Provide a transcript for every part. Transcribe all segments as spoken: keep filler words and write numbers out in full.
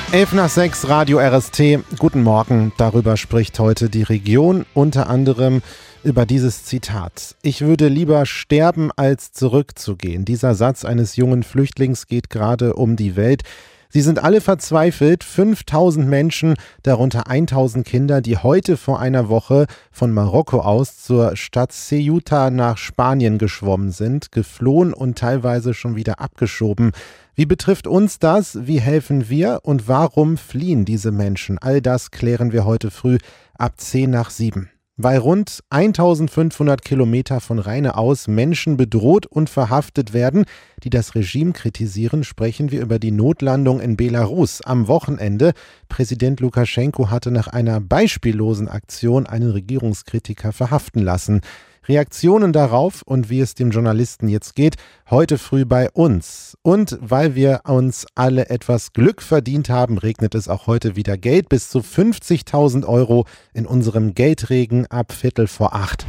elf nach sechs, Radio R S T. Guten Morgen. Darüber spricht heute die Region, unter anderem über dieses Zitat. Ich würde lieber sterben, als zurückzugehen. Dieser Satz eines jungen Flüchtlings geht gerade um die Welt. Sie sind alle verzweifelt. fünftausend Menschen, darunter tausend Kinder, die heute vor einer Woche von Marokko aus zur Stadt Ceuta nach Spanien geschwommen sind, geflohen und teilweise schon wieder abgeschoben. Wie betrifft uns das? Wie helfen wir? Und warum fliehen diese Menschen? All das klären wir heute früh ab zehn nach sieben. Weil rund eintausendfünfhundert Kilometer von Rheine aus Menschen bedroht und verhaftet werden, die das Regime kritisieren, sprechen wir über die Notlandung in Belarus am Wochenende. Präsident Lukaschenko hatte nach einer beispiellosen Aktion einen Regierungskritiker verhaften lassen. Reaktionen darauf und wie es dem Journalisten jetzt geht, heute früh bei uns. Und weil wir uns alle etwas Glück verdient haben, regnet es auch heute wieder Geld. Bis zu fünfzigtausend Euro in unserem Geldregen ab Viertel vor acht.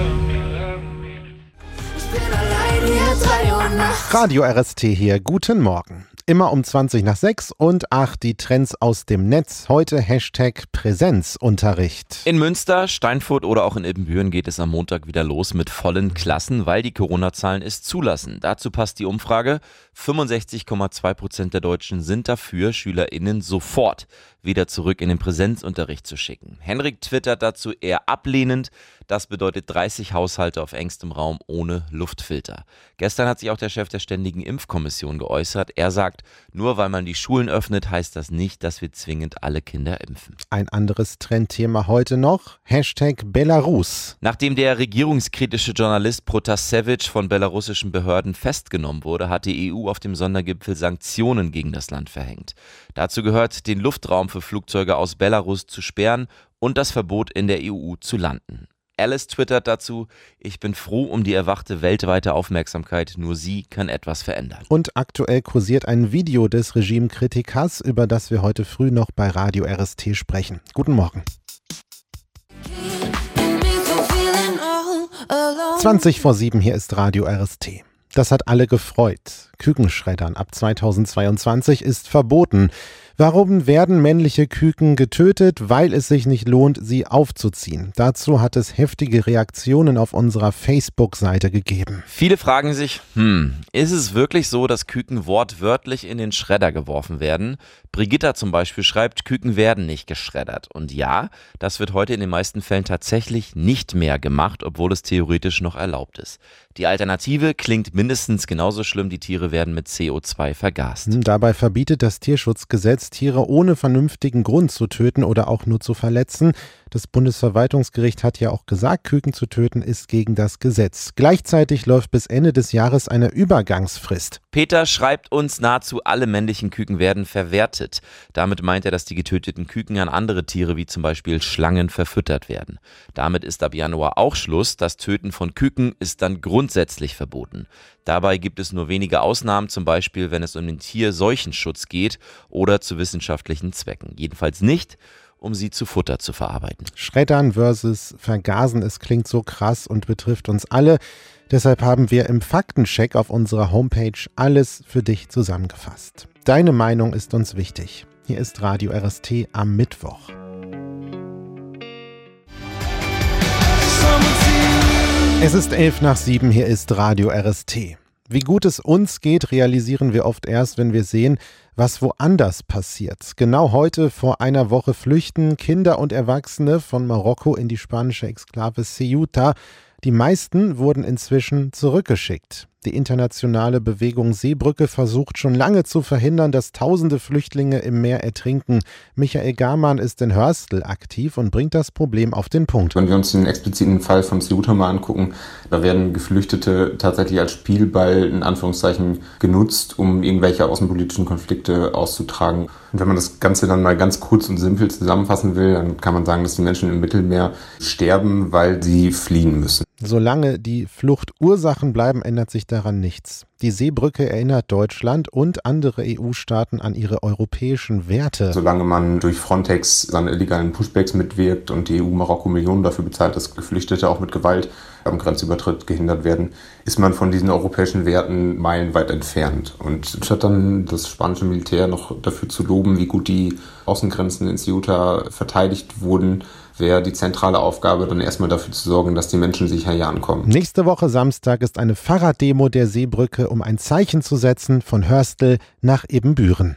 Radio R S T hier, guten Morgen. Immer um zwanzig nach sechs und ach, die Trends aus dem Netz. Heute Hashtag Präsenzunterricht. In Münster, Steinfurt oder auch in Ibbenbüren geht es am Montag wieder los mit vollen Klassen, weil die Corona-Zahlen es zulassen. Dazu passt die Umfrage. fünfundsechzig Komma zwei Prozent der Deutschen sind dafür, SchülerInnen sofort wieder zurück in den Präsenzunterricht zu schicken. Henrik twittert dazu eher ablehnend. Das bedeutet dreißig Haushalte auf engstem Raum ohne Luftfilter. Gestern hat sich auch der Chef der Ständigen Impfkommission geäußert. Er sagt, nur weil man die Schulen öffnet, heißt das nicht, dass wir zwingend alle Kinder impfen. Ein anderes Trendthema heute noch, Hashtag Belarus. Nachdem der regierungskritische Journalist Protasevich von belarussischen Behörden festgenommen wurde, hat die E U auf dem Sondergipfel Sanktionen gegen das Land verhängt. Dazu gehört, den Luftraum für Flugzeuge aus Belarus zu sperren und das Verbot in der E U zu landen. Alice twittert dazu, ich bin froh um die erwachte weltweite Aufmerksamkeit, nur sie kann etwas verändern. Und aktuell kursiert ein Video des Regimekritikers, über das wir heute früh noch bei Radio R S T sprechen. Guten Morgen. zwanzig vor sieben, hier ist Radio R S T. Das hat alle gefreut. Kükenschreddern ab zweitausendzweiundzwanzig ist verboten. Warum werden männliche Küken getötet? Weil es sich nicht lohnt, sie aufzuziehen. Dazu hat es heftige Reaktionen auf unserer Facebook-Seite gegeben. Viele fragen sich, hm, ist es wirklich so, dass Küken wortwörtlich in den Schredder geworfen werden? Brigitta zum Beispiel schreibt, Küken werden nicht geschreddert. Und ja, das wird heute in den meisten Fällen tatsächlich nicht mehr gemacht, obwohl es theoretisch noch erlaubt ist. Die Alternative klingt mindestens genauso schlimm, die Tiere werden mit C O zwei vergast. Dabei verbietet das Tierschutzgesetz, Tiere ohne vernünftigen Grund zu töten oder auch nur zu verletzen. Das Bundesverwaltungsgericht hat ja auch gesagt, Küken zu töten ist gegen das Gesetz. Gleichzeitig läuft bis Ende des Jahres eine Übergangsfrist. Peter schreibt uns, nahezu alle männlichen Küken werden verwertet. Damit meint er, dass die getöteten Küken an andere Tiere wie zum Beispiel Schlangen verfüttert werden. Damit ist ab Januar auch Schluss. Das Töten von Küken ist dann grundsätzlich verboten. Dabei gibt es nur wenige Ausnahmen, zum Beispiel wenn es um den Tierseuchenschutz geht oder zu wissenschaftlichen Zwecken. Jedenfalls nicht, um sie zu Futter zu verarbeiten. Schreddern versus Vergasen, es klingt so krass und betrifft uns alle. Deshalb haben wir im Faktencheck auf unserer Homepage alles für dich zusammengefasst. Deine Meinung ist uns wichtig. Hier ist Radio R S T am Mittwoch. Es ist elf nach sieben, hier ist Radio R S T. Wie gut es uns geht, realisieren wir oft erst, wenn wir sehen, was woanders passiert. Genau heute vor einer Woche flüchten Kinder und Erwachsene von Marokko in die spanische Exklave Ceuta. Die meisten wurden inzwischen zurückgeschickt. Die internationale Bewegung Seebrücke versucht schon lange zu verhindern, dass tausende Flüchtlinge im Meer ertrinken. Michael Garmann ist in Hörstel aktiv und bringt das Problem auf den Punkt. Wenn wir uns den expliziten Fall von Ceuta mal angucken, da werden Geflüchtete tatsächlich als Spielball in Anführungszeichen genutzt, um irgendwelche außenpolitischen Konflikte auszutragen. Und wenn man das Ganze dann mal ganz kurz und simpel zusammenfassen will, dann kann man sagen, dass die Menschen im Mittelmeer sterben, weil sie fliehen müssen. Solange die Fluchtursachen bleiben, ändert sich daran nichts. Die Seebrücke erinnert Deutschland und andere E U-Staaten an ihre europäischen Werte. Solange man durch Frontex an illegalen Pushbacks mitwirkt und die E U Marokko Millionen dafür bezahlt, dass Geflüchtete auch mit Gewalt am Grenzübertritt gehindert werden, ist man von diesen europäischen Werten meilenweit entfernt. Und statt dann das spanische Militär noch dafür zu loben, wie gut die Außengrenzen in Ceuta verteidigt wurden, wäre die zentrale Aufgabe dann erstmal dafür zu sorgen, dass die Menschen sicher hier ankommen. Nächste Woche Samstag ist eine Fahrraddemo der Seebrücke, um ein Zeichen zu setzen von Hörstel nach Ebenbüren.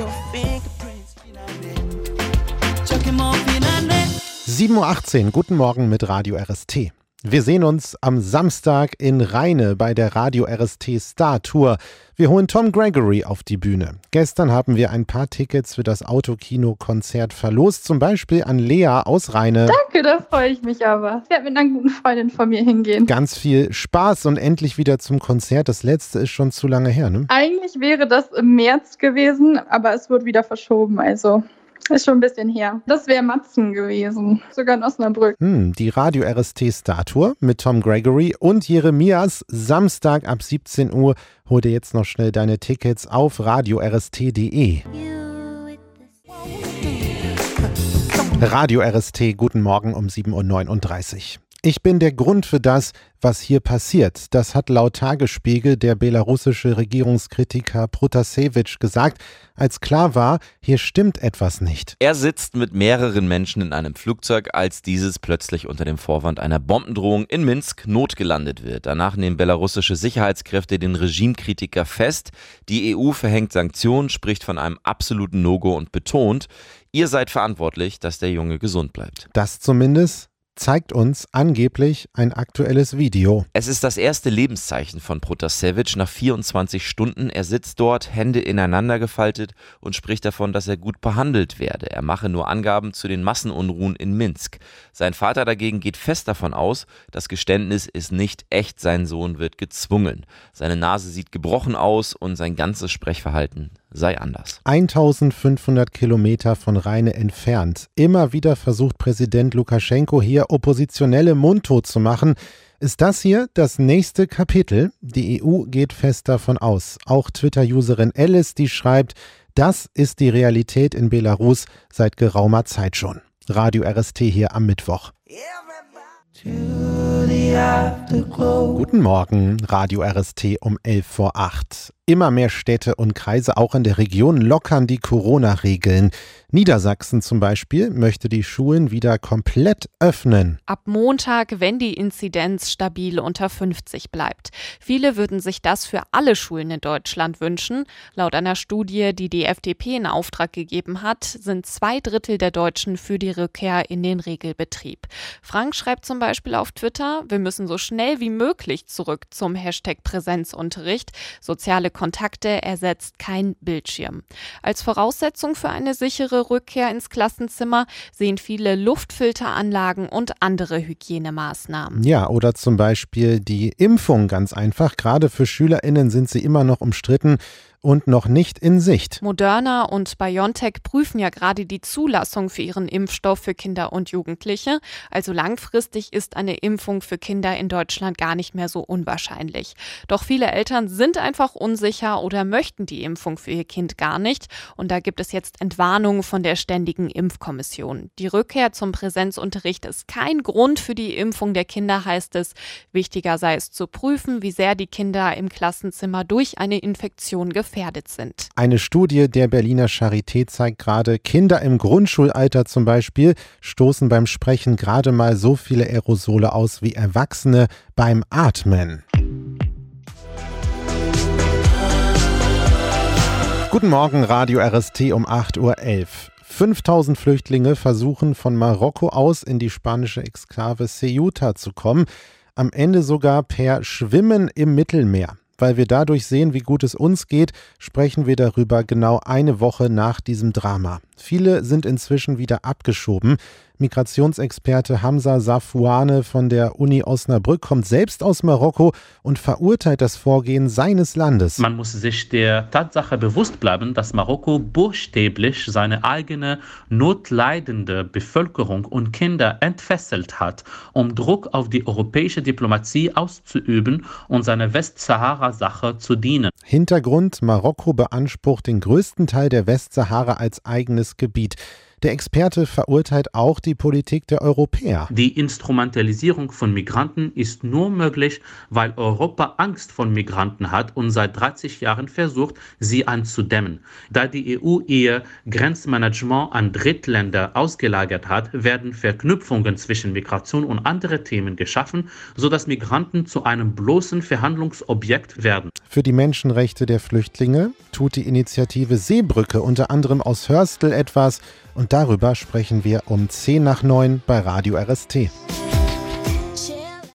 sieben Uhr achtzehn, guten Morgen mit Radio R S T. Wir sehen uns am Samstag in Rheine bei der Radio R S T Star Tour. Wir holen Tom Gregory auf die Bühne. Gestern haben wir ein paar Tickets für das Autokino-Konzert verlost, zum Beispiel an Lea aus Rheine. Danke, da freue ich mich aber. Ich werde mit einer guten Freundin von mir hingehen. Ganz viel Spaß und endlich wieder zum Konzert. Das letzte ist schon zu lange her, ne? Eigentlich wäre das im März gewesen, aber es wird wieder verschoben, also... Ist schon ein bisschen her. Das wäre Matzen gewesen, sogar in Osnabrück. Hm, die Radio R S T Star Tour mit Tom Gregory und Jeremias Samstag ab siebzehn Uhr. Hol dir jetzt noch schnell deine Tickets auf radio r s t punkt d e. Radio R S T, guten Morgen um sieben Uhr neununddreißig. Ich bin der Grund für das, was hier passiert. Das hat laut Tagesspiegel der belarussische Regierungskritiker Protasevich gesagt, als klar war, hier stimmt etwas nicht. Er sitzt mit mehreren Menschen in einem Flugzeug, als dieses plötzlich unter dem Vorwand einer Bombendrohung in Minsk notgelandet wird. Danach nehmen belarussische Sicherheitskräfte den Regimekritiker fest. Die E U verhängt Sanktionen, spricht von einem absoluten No-Go und betont, ihr seid verantwortlich, dass der Junge gesund bleibt. Das zumindest zeigt uns angeblich ein aktuelles Video. Es ist das erste Lebenszeichen von Protasevich nach vierundzwanzig Stunden. Er sitzt dort, Hände ineinander gefaltet und spricht davon, dass er gut behandelt werde. Er mache nur Angaben zu den Massenunruhen in Minsk. Sein Vater dagegen geht fest davon aus, das Geständnis ist nicht echt, sein Sohn wird gezwungen. Seine Nase sieht gebrochen aus und sein ganzes Sprechverhalten sei anders. eintausendfünfhundert Kilometer von Rheine entfernt. Immer wieder versucht Präsident Lukaschenko hier Oppositionelle mundtot zu machen. Ist das hier das nächste Kapitel? Die E U geht fest davon aus. Auch Twitter-Userin Alice, die schreibt, das ist die Realität in Belarus seit geraumer Zeit schon. Radio R S T hier am Mittwoch. Guten Morgen, Radio R S T um elf vor acht. Immer mehr Städte und Kreise, auch in der Region, lockern die Corona-Regeln. Niedersachsen zum Beispiel möchte die Schulen wieder komplett öffnen. Ab Montag, wenn die Inzidenz stabil unter fünfzig bleibt. Viele würden sich das für alle Schulen in Deutschland wünschen. Laut einer Studie, die die F D P in Auftrag gegeben hat, sind zwei Drittel der Deutschen für die Rückkehr in den Regelbetrieb. Frank schreibt zum Beispiel auf Twitter, wir müssen so schnell wie möglich zurück zum Hashtag Präsenzunterricht. Soziale Kontakte ersetzt kein Bildschirm. Als Voraussetzung für eine sichere Rückkehr ins Klassenzimmer sehen viele Luftfilteranlagen und andere Hygienemaßnahmen. Ja, oder zum Beispiel die Impfung, ganz einfach. Gerade für SchülerInnen sind sie immer noch umstritten und noch nicht in Sicht. Moderna und BioNTech prüfen ja gerade die Zulassung für ihren Impfstoff für Kinder und Jugendliche. Also langfristig ist eine Impfung für Kinder in Deutschland gar nicht mehr so unwahrscheinlich. Doch viele Eltern sind einfach unsicher oder möchten die Impfung für ihr Kind gar nicht. Und da gibt es jetzt Entwarnungen von der Ständigen Impfkommission. Die Rückkehr zum Präsenzunterricht ist kein Grund für die Impfung der Kinder, heißt es. Wichtiger sei es zu prüfen, wie sehr die Kinder im Klassenzimmer durch eine Infektion gefährdet sind. Eine Studie der Berliner Charité zeigt gerade, Kinder im Grundschulalter zum Beispiel stoßen beim Sprechen gerade mal so viele Aerosole aus wie Erwachsene beim Atmen. Guten Morgen, Radio R S T um acht Uhr elf. fünftausend Flüchtlinge versuchen von Marokko aus in die spanische Exklave Ceuta zu kommen, am Ende sogar per Schwimmen im Mittelmeer. Weil wir dadurch sehen, wie gut es uns geht, sprechen wir darüber genau eine Woche nach diesem Drama. Viele sind inzwischen wieder abgeschoben. Migrationsexperte Hamza Safouane von der Uni Osnabrück kommt selbst aus Marokko und verurteilt das Vorgehen seines Landes. Man muss sich der Tatsache bewusst bleiben, dass Marokko buchstäblich seine eigene notleidende Bevölkerung und Kinder entfesselt hat, um Druck auf die europäische Diplomatie auszuüben und seiner Westsahara-Sache zu dienen. Hintergrund: Marokko beansprucht den größten Teil der Westsahara als eigenes Gebiet. Der Experte verurteilt auch die Politik der Europäer. Die Instrumentalisierung von Migranten ist nur möglich, weil Europa Angst vor Migranten hat und seit dreißig Jahren versucht, sie einzudämmen. Da die E U ihr Grenzmanagement an Drittländer ausgelagert hat, werden Verknüpfungen zwischen Migration und anderen Themen geschaffen, sodass Migranten zu einem bloßen Verhandlungsobjekt werden. Für die Menschenrechte der Flüchtlinge tut die Initiative Seebrücke unter anderem aus Hörstel etwas. Und darüber sprechen wir um zehn nach neun bei Radio R S T.